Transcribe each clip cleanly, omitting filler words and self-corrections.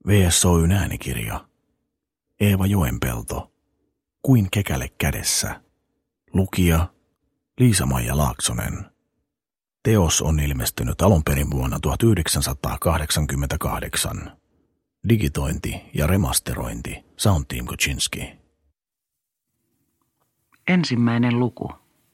VSOY:n äänikirja. Eeva Joenpelto. Kuin kekäle kädessä. Lukija Liisa-Maija Laaksonen. Teos on ilmestynyt alunperin vuonna 1988. Digitointi ja remasterointi Soundteam Kutchinski. Ensimmäinen luku.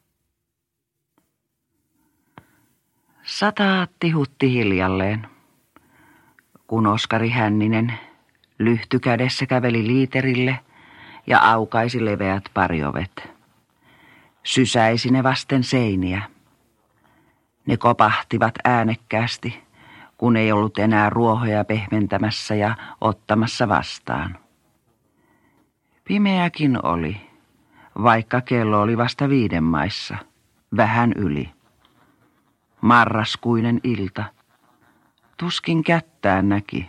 Sata tihutti hiljalleen, kun Oskari Hänninen lyhtykädessä käveli liiterille ja aukaisi leveät pariovet. Sysäisi ne vasten seiniä. Ne kopahtivat äänekkäästi, kun ei ollut enää ruohoja pehmentämässä ja ottamassa vastaan. Pimeäkin oli, vaikka kello oli vasta 5 maissa, vähän yli. Marraskuinen ilta. Tuskin kättään näki.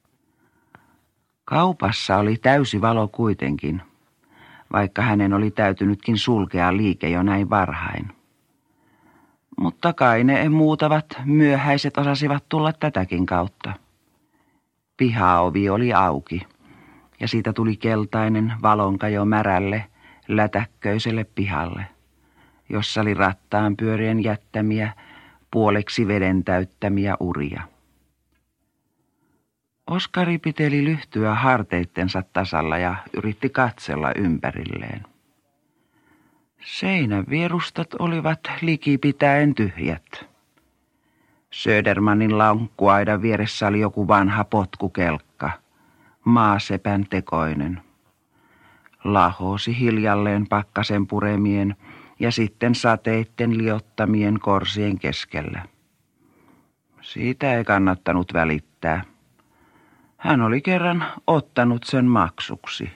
Kaupassa oli täysi valo kuitenkin, vaikka hänen oli täytynytkin sulkea liike jo näin varhain. Mutta kai ne muutavat myöhäiset osasivat tulla tätäkin kautta. Pihaovi oli auki, ja siitä tuli keltainen valonkajo märälle, lätäkköiselle pihalle, jossa oli rattaan pyörien jättämiä, puoleksi veden täyttämiä uria. Oskari piteli lyhtyä harteittensa tasalla ja yritti katsella ympärilleen. Seinävierustat olivat likipitäen tyhjät. Södermanin lankkuaidan vieressä oli joku vanha potkukelkka, maasepän tekoinen. Lahosi hiljalleen pakkasen puremien ja sitten sateitten liottamien korsien keskellä. Siitä ei kannattanut välittää. Hän oli kerran ottanut sen maksuksi.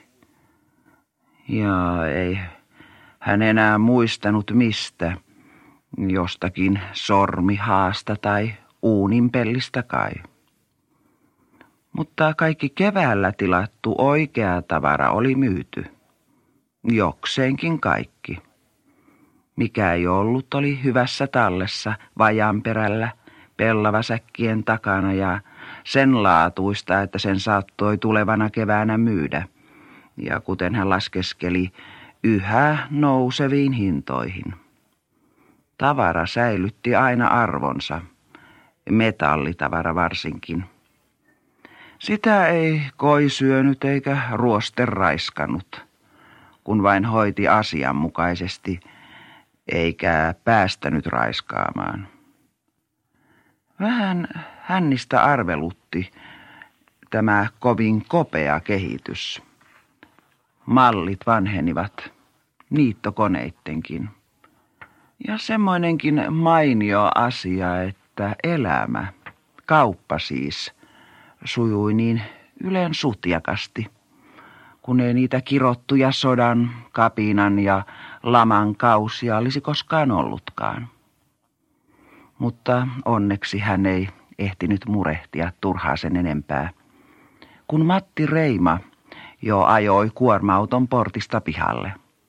Ja ei hän enää muistanut mistä, jostakin sormihaasta tai uuninpellistä kai. Mutta kaikki keväällä tilattu oikea tavara oli myyty. Jokseenkin kaikki. Mikä ei ollut, oli hyvässä tallessa vajanperällä, pellavasäkkien takana ja sen laatuista, että sen saattoi tulevana keväänä myydä. Ja kuten hän laskeskeli, yhä nouseviin hintoihin. Tavara säilytti aina arvonsa, metallitavara varsinkin. Sitä ei koi syönyt eikä ruoste raiskannut, kun vain hoiti asianmukaisesti, eikä päästänyt raiskaamaan. Vähän Hännistä arvelutti tämä kovin kopea kehitys. Mallit vanhenivat, niittokoneittenkin. Ja semmoinenkin mainio asia, että elämä, kauppa siis, sujui niin ylen sutjakasti, kun ei niitä kirottuja sodan, kapinan ja laman kausia olisi koskaan ollutkaan. Mutta onneksi hän ei ehtinyt murehtia turhaa sen enempää, kun Matti Reima jo ajoi kuorma-auton portista pihalle.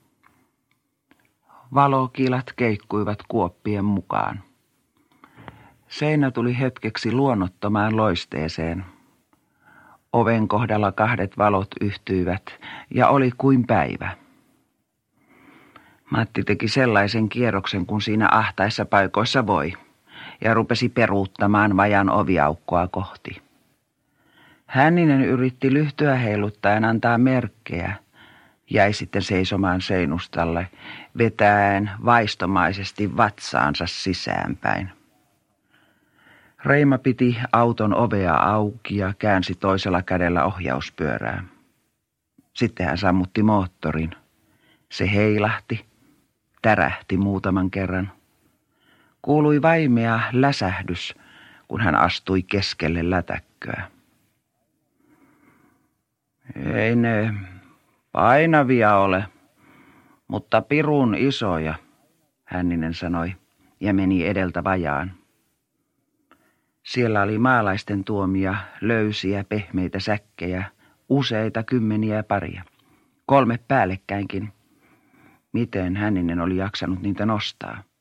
Valokilat keikkuivat kuoppien mukaan. Seinä tuli hetkeksi luonnottomaan loisteeseen. Oven kohdalla 2 valot yhtyivät ja oli kuin päivä. Matti teki sellaisen kierroksen, kun siinä ahtaissa paikoissa voi, ja rupesi peruuttamaan vajan oviaukkoa kohti. Hänninen yritti lyhtyä heiluttaen antaa merkkejä, jäi sitten seisomaan seinustalle, vetäen vaistomaisesti vatsaansa sisäänpäin. Reima piti auton ovea auki ja käänsi toisella kädellä ohjauspyörää. Sitten hän sammutti moottorin. Se heilahti, tärähti muutaman kerran. Kuului vaimea läsähdys, kun hän astui keskelle lätäkköä. Ei ne painavia ole, mutta pirun isoja, Hänninen sanoi ja meni edeltä vajaan. Siellä oli maalaisten tuomia löysiä pehmeitä säkkejä, useita kymmeniä paria, 3 päällekkäinkin. Miten Hänninen oli jaksanut niitä nostaa?